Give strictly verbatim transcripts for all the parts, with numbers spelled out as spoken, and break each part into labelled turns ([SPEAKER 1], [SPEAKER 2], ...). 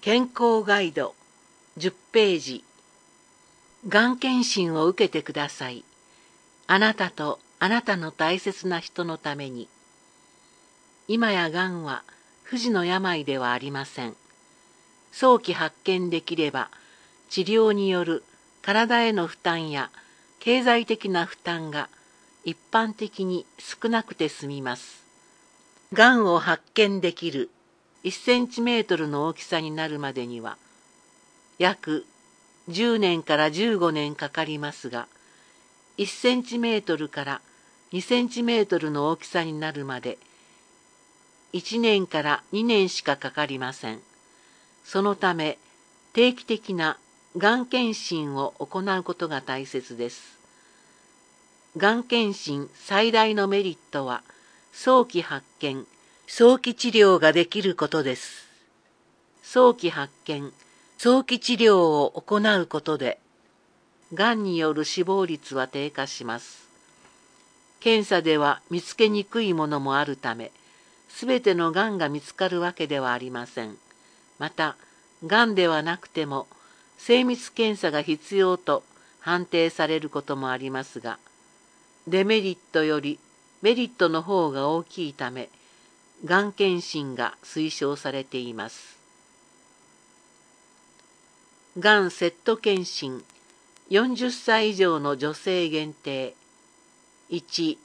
[SPEAKER 1] 健康ガイドじゅっページ。がん検診を受けてください。あなたとあなたの大切な人のために。今やがんは不治の病ではありません。早期発見できれば、治療による体への負担や経済的な負担が一般的に少なくて済みます。がんを発見できるいちセンチメートルの大きさになるまでには、約じゅうねんからじゅうごねんかかりますが、いちセンチメートルからにセンチメートルの大きさになるまで、いちねんからにねんしかかかりません。そのため、定期的ながん検診を行うことが大切です。がん検診最大のメリットは、早期発見、早期治療ができることです。早期発見、早期治療を行うことで、がんによる死亡率は低下します。検査では見つけにくいものもあるため、すべてのがんが見つかるわけではありません。また、がんではなくても、精密検査が必要と判定されることもありますが、デメリットよりメリットの方が大きいため、がん検診が推奨されています。がんセット検診、よんじゅっさい以上の女性限定。いち、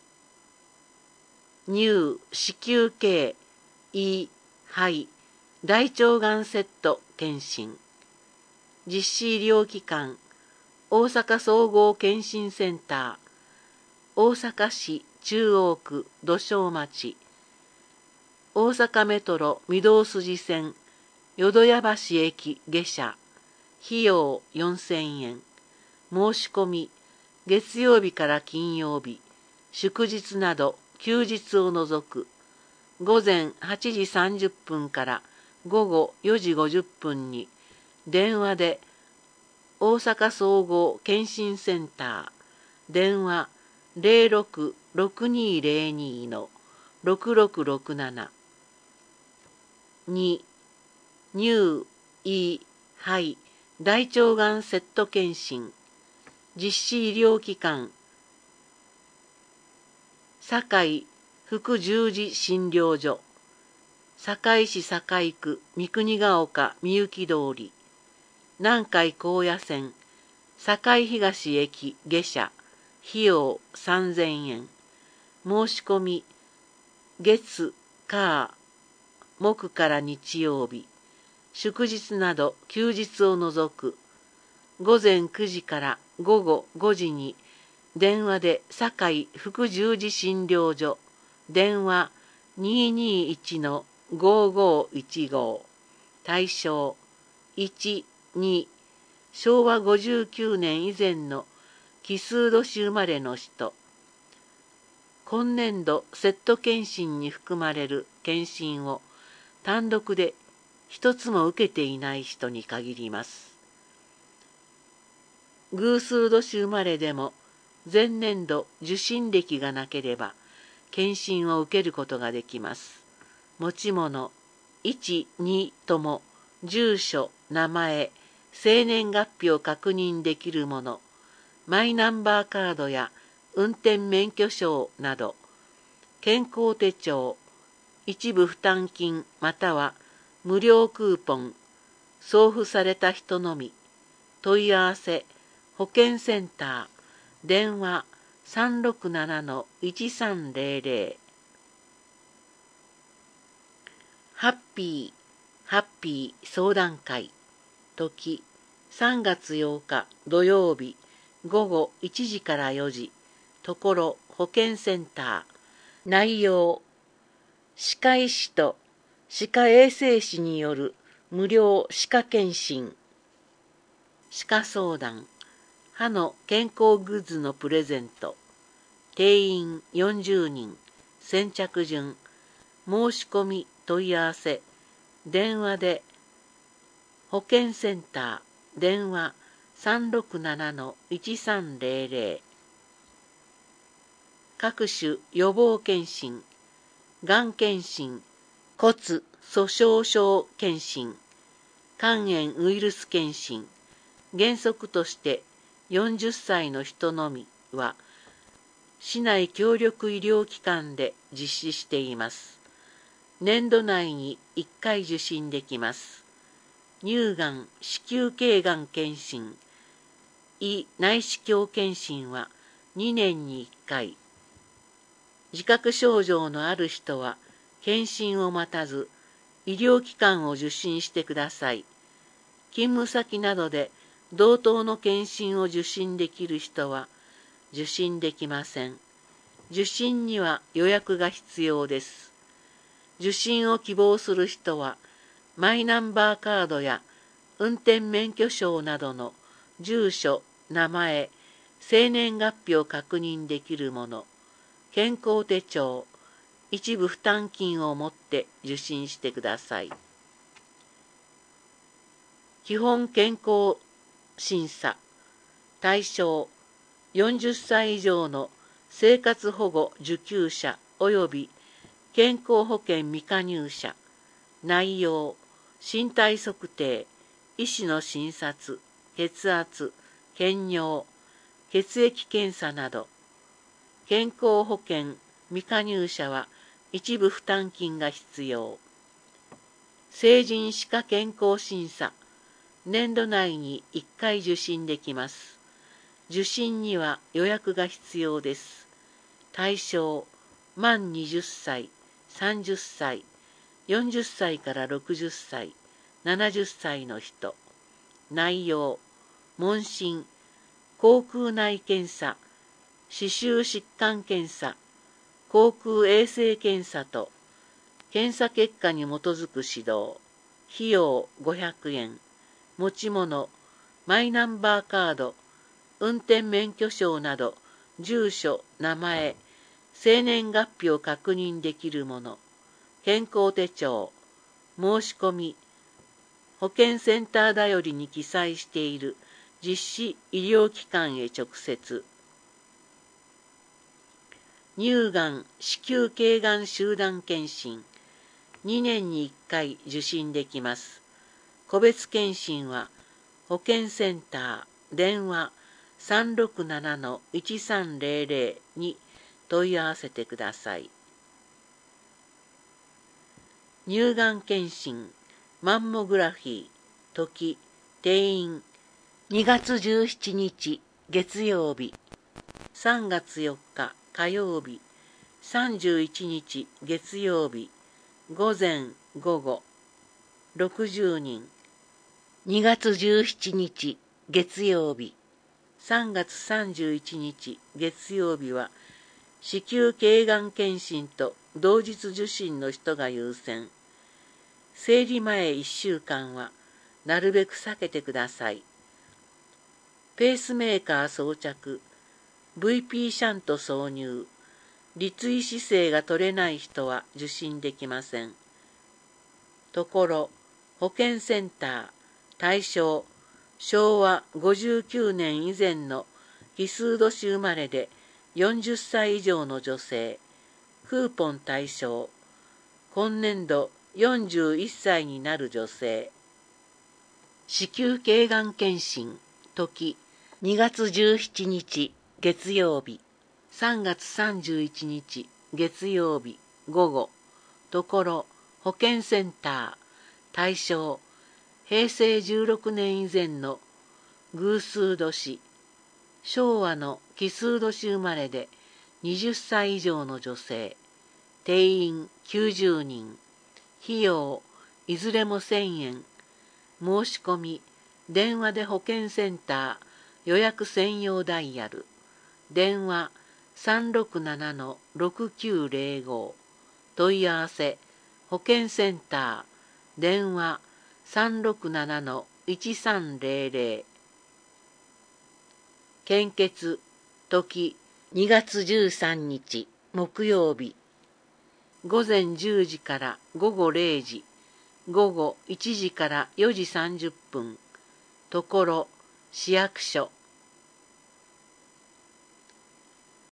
[SPEAKER 1] 乳、子宮頸、胃、肺、大腸がんセット検診。実施医療機関、大阪総合検診センター、大阪市中央区土庄町、大阪メトロ御堂筋線淀屋橋駅下車、費用よんせんえん。申し込み、月曜日から金曜日、祝日など休日を除く、午前はちじさんじゅっぷんから午後よじごじゅっぷんに、電話で大阪総合検診センター、電話ゼロろく ろくにーゼロに のろくろくろくなな。に、乳、胃、肺、大腸がんセット検診。実施医療機関、堺副十字診療所、堺市堺区三国ヶ丘みゆき通り、南海高野線堺東駅下車、費用さんぜんえん。申し込み、月、火、木から日曜日、祝日など休日を除く、午前くじから午後ごじに電話で堺副十字診療所、電話にーにーいちのごーごーいちご。対象いち、に、しょうわごじゅうきゅうねん以前の奇数年生まれの人。今年度セット検診に含まれる検診を単独で一つも受けていない人に限ります。偶数年生まれでも前年度受診歴がなければ検診を受けることができます。持ち物いち、にとも住所、名前、生年月日を確認できるもの、マイナンバーカードや運転免許証など、健康手帳、一部負担金または無料クーポン、送付された人のみ、問い合わせ、保健センター、電話さんろくななのいちさんゼロゼロ。ハッピー、ハッピー相談会。時、さんがつようか土曜日、午後いちじからよじ、ところ保健センター。内容、歯科医師と歯科衛生士による無料歯科検診。歯科相談、歯の健康グッズのプレゼント。定員よんじゅうにん、先着順。申し込み問い合わせ、電話で保健センター、電話さんろくななのいちさんゼロゼロ。各種予防検診、がん検診、骨粗しょう症検診、 肝炎ウイルス検診、原則としてよんじゅっさいの人のみは、市内協力医療機関で実施しています。年度内にいっかい受診できます。乳がん、子宮頸がん検診、胃内視鏡検診はにねんにいっかい。自覚症状のある人は検診を待たず、医療機関を受診してください。勤務先などで同等の検診を受診できる人は受診できません。受診には予約が必要です。受診を希望する人は、マイナンバーカードや運転免許証などの住所、名前、生年月日を確認できるもの、健康手帳、一部負担金を持って受診してください。基本健康審査、対象、よんじゅっさい以上の生活保護受給者及び健康保険未加入者、内容、身体測定、医師の診察、血圧、検尿、血液検査など、健康保険未加入者は一部負担金が必要。成人歯科健康審査、年度内にいっかい受診できます。受診には予約が必要です。対象、満にじゅっさい、さんじゅっさい、よんじゅっさいからろくじゅっさい、ななじゅっさいの人。内容、問診、口腔内検査、歯周疾患検査、口腔衛生検査と、検査結果に基づく指導。費用ごひゃくえん。持ち物、マイナンバーカード、運転免許証など、住所、名前、生年月日を確認できるもの、健康手帳、申し込み、保健センターだよりに記載している実施医療機関へ直接。乳がん、子宮頸がん集団検診、にねんにいっかい受診できます。個別検診は、保健センター、電話 さんろくななのいちさんぜろぜろ に問い合わせてください。乳がん検診、マンモグラフィー、時、定員、にがつじゅうしちにち月曜日、さんがつよっか火曜日、さんじゅういちにち月曜日、午前午後、ろくじゅうにん、にがつじゅうしちにち月曜日、さんがつさんじゅういちにち月曜日は、子宮頸がん検診と同日受診の人が優先。生理前いっしゅうかんは、なるべく避けてください。ペースメーカー装着、ブイピー シャント挿入、立位姿勢が取れない人は受診できません。ところ、保健センター、対象、しょうわごじゅうきゅうねん以前の奇数年生まれでよんじゅっさい以上の女性、クーポン対象、今年度よんじゅういっさいになる女性。子宮頸がん検診、時、にがつじゅうしちにち月曜日、さんがつさんじゅういちにち月曜日午後、ところ、保健センター、対象、へいせいじゅうろくねん以前の偶数年、昭和の奇数年生まれではたち以上の女性、定員きゅうじゅうにん、費用いずれもせんえん、申し込み、電話で保健センター予約専用ダイヤル、電話 さんろくななのろくきゅうぜろご、問い合わせ、保健センター、電話 さんろくななのいちさんぜろぜろ。献血、時、にがつじゅうさんにち木曜日、午前じゅうじから午後れいじ、午後いちじからよじさんじゅっぷん、ところ、市役所、